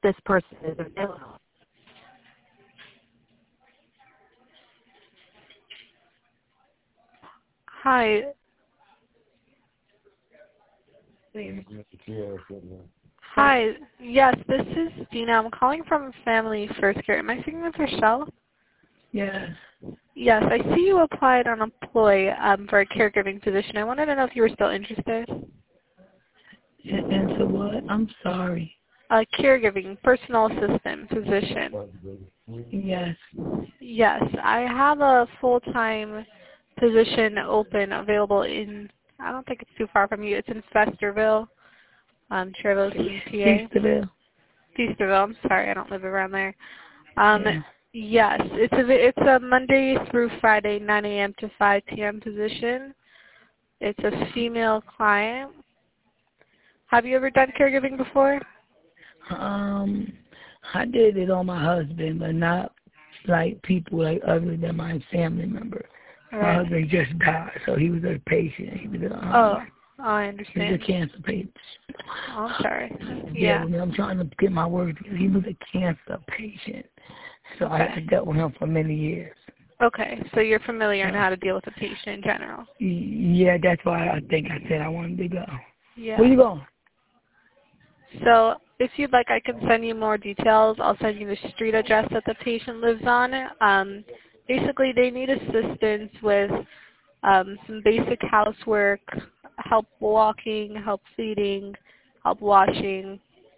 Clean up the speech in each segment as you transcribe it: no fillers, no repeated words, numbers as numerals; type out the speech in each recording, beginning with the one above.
this person is available. Hi. Hi. Yes, this is Dina. I'm calling from Family First Care. Am I speaking with Rochelle? Yes. Yes, I see you applied on Employ for a caregiving position. I wanted to know if you were still interested. And so what? I'm sorry. A caregiving, personal assistant position. Yes. Yes, I have a full-time position open available in, I don't think it's too far from you. It's in Festerville, Traverse, PA. Feasterville. Feasterville, I'm sorry, I don't live around there. Yeah. Yes, it's a Monday through Friday, 9 a.m. to 5 p.m. position. It's a female client. Have you ever done caregiving before? I did it on my husband, but not like people like other than my family member. My husband just died, so he was a patient. He was I understand. He was a cancer patient. Oh, I'm sorry. Yeah, I'm trying to get my words together. He was a cancer patient, so I dealt with him for many years. Okay, so you're familiar on how to deal with a patient in general. Yeah, that's why I think I said I wanted to go. Yeah. Where you going? So if you'd like, I can send you more details. I'll send you the street address that the patient lives on. Basically, they need assistance with some basic housework, help walking, help feeding, help washing.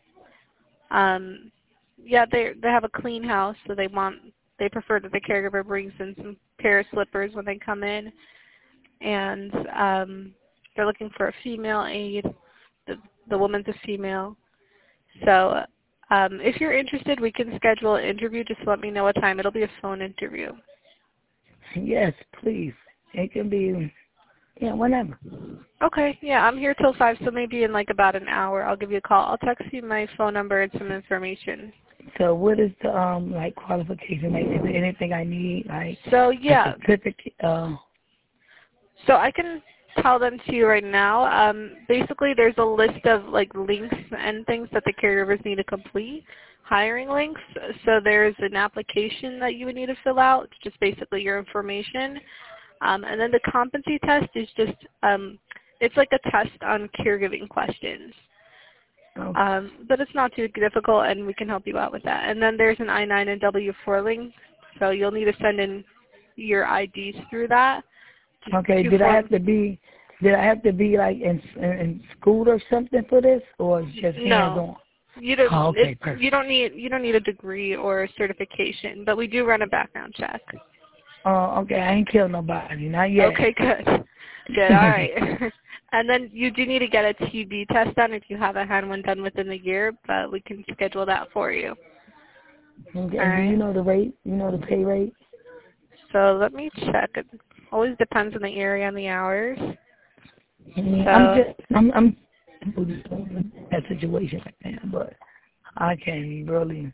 Yeah, they have a clean house, so they prefer that the caregiver brings in some pair of slippers when they come in, and they're looking for a female aide. The woman's a female. So if you're interested, we can schedule an interview. Just let me know what time. It'll be a phone interview. Yes, please. It can be, whenever. Okay, yeah, I'm here till 5, so maybe in like about an hour I'll give you a call. I'll text you my phone number and some information. So what is the like qualification? Like, is there anything I need? Like, so yeah, a certificate? So I can tell them to you right now. Basically, there's a list of like links and things that the caregivers need to complete, hiring links. So there's an application that you would need to fill out, just basically your information. And then the competency test is just, it's like a test on caregiving questions. But it's not too difficult, and we can help you out with that. And then there's an I-9 and W-4 link, so you'll need to send in your IDs through that. Okay, did I have to be like in school or something for this, or just hands-on? You don't. Oh, okay, perfect. You don't need a degree or a certification, but we do run a background check. Oh, okay. I ain't killed nobody, not yet. Okay, good. Good. All right. And then you do need to get a TB test done if you haven't had one done within the year, but we can schedule that for you. Okay. All right. Do you know the rate? You know the pay rate? So let me check. It always depends on the area and the hours. I'm in that situation right now, but I can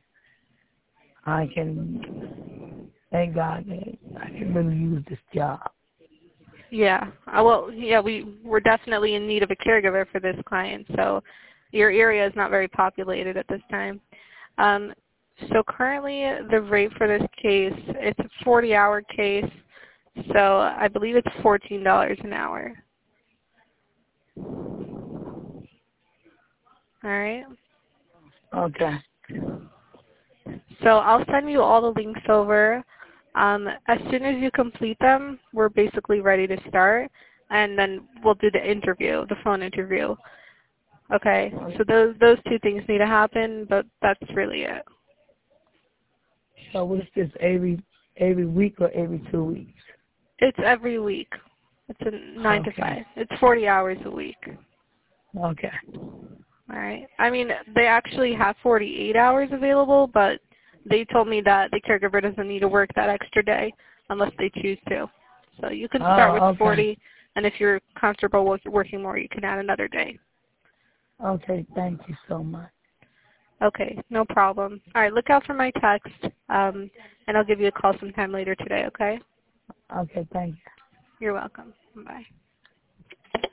thank God that I can really use this job. Yeah. We're definitely in need of a caregiver for this client, so your area is not very populated at this time. So currently the rate for this case, it's a 40-hour case, so I believe it's $14 an hour. All right. Okay. So I'll send you all the links over. As soon as you complete them, we're basically ready to start, and then we'll do the interview, the phone interview. Okay. So those two things need to happen, but that's really it. So what's this, every week or every 2 weeks? It's every week. It's a 9 to 5. It's 40 hours a week. Okay. All right. I mean, they actually have 48 hours available, but they told me that the caregiver doesn't need to work that extra day unless they choose to. So you can start with 40, and if you're comfortable with working more, you can add another day. Okay. Thank you so much. Okay. No problem. All right. Look out for my text, and I'll give you a call sometime later today, okay? Okay. Thank you. You're welcome. Bye.